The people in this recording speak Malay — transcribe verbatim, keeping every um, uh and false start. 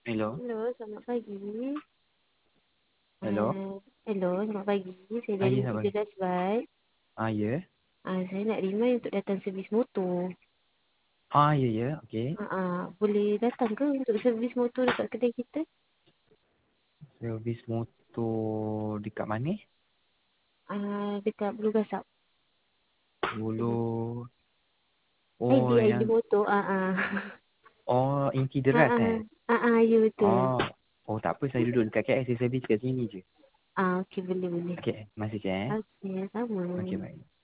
Hello, Hello, selamat pagi. hello. Uh, hello, selamat pagi. Saya Ah, dari ya, sabar. Pegadas Bike. Ah, ya. Uh, saya nak remind untuk datang servis motor. Ah, ya, ya. Okey. Uh, uh, boleh datang ke untuk servis motor dekat kedai kita? Servis motor dekat mana? Uh, dekat Blue Gasap. Dulu. I D, Oh, I D yang. motor. Uh, uh. Oh, inti uh, deras uh. eh? Uh, uh, ya betul. Oh. Oh, tak apa. Saya duduk dekat K L. Saya servis kat sini je. Ah, uh, okey boleh boleh. Okey, masih je eh. Okey, sama. Okey, baik.